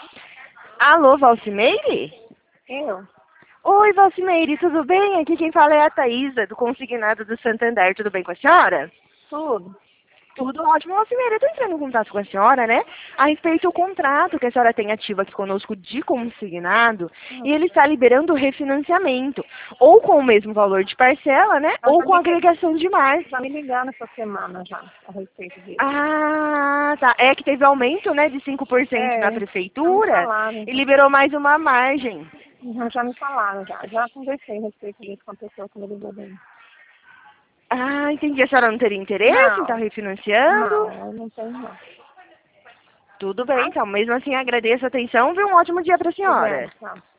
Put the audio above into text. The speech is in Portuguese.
Alô, Valcimeire? Eu? Oi, Valcimeire, tudo bem? Aqui quem fala é a Thaísa, do Consignado do Santander. Tudo bem com a senhora? Tudo. Tudo ótimo, Valcimeire. Eu estou entrando em contato com a senhora, né? A respeito do contrato que a senhora tem ativo aqui conosco de consignado, e ele está liberando o refinanciamento. Ou com o mesmo valor de parcela, né? Ou com agregação de mar. Já me ligaram essa semana já a respeito disso. Ah, tá. É que teve aumento, né, de 5% na Já me prefeitura falaram. e liberou mais uma margem. Já me falaram já. Já conversei a respeito disso com a pessoa que me ligou daí. Ah, entendi. A senhora não teria interesse em estar refinanciando? Não, eu não tenho não. Tudo bem, então. Mesmo assim, agradeço a atenção. Viu? Um ótimo dia para a Tudo bem, senhora. tchau.